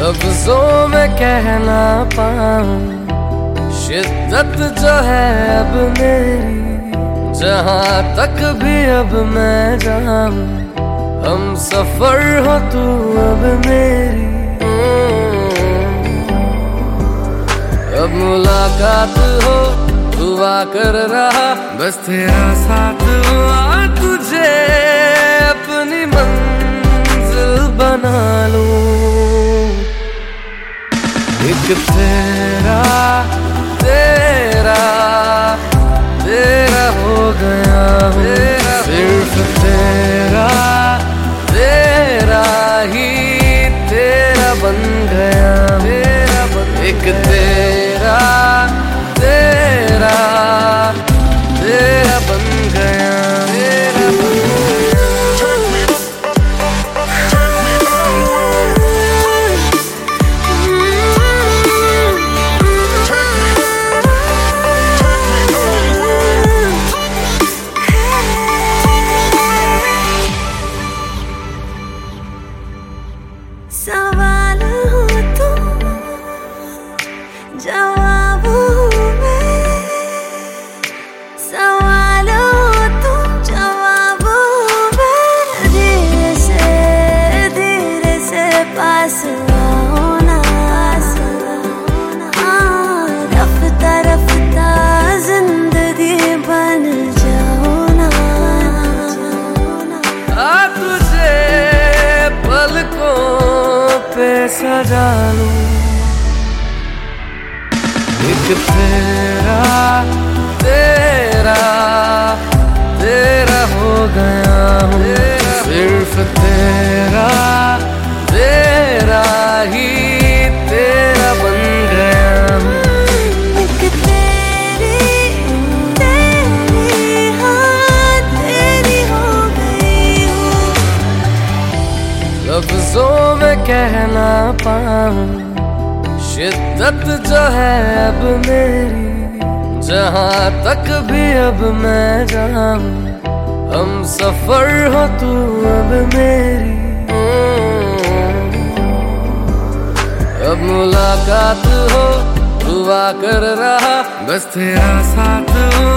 लफ्जों में कह ना पाऊं शिद्दत जो है अब मेरी, जहां तक भी अब मैं जाऊं हम सफर हो तू अब मेरी। अब मुलाकात हो दुआ कर रहा, बस तेरा साथ हुआ तुझे अपनी मंजिल बना लूं। एक तेरा तेरा तेरा हो गया हूँ, सिर्फ तेरा तेरा ही तेरा बन गया हूँ। एक तेरा तेरा तेरा बन गया, तेरा बन गया। सवाल हो तुम, जवाब हूँ मैं। सवाल हो तुम, जवाब हूँ मैं। धीरे से पास आओ ना, रफ्ता रफ्ता जिंदगी बन जाओ ना। तुझे पलकों पे सजा लूं। एक तेरा तेरा तेरा हो गया हूँ, सिर्फ तेरा तेरा ही तेरा बन गया हूँ। एक तेरी तेरी हाँ तेरी हो गई हूँ। लफ्जों में कह ना पाऊं शिद्दत जो है अब मेरी, जहां तक भी अब मैं जाऊं हम सफर हो तू अब मेरी। अब मुलाकात हो दुआ कर रहा, बस तेरा साथ हो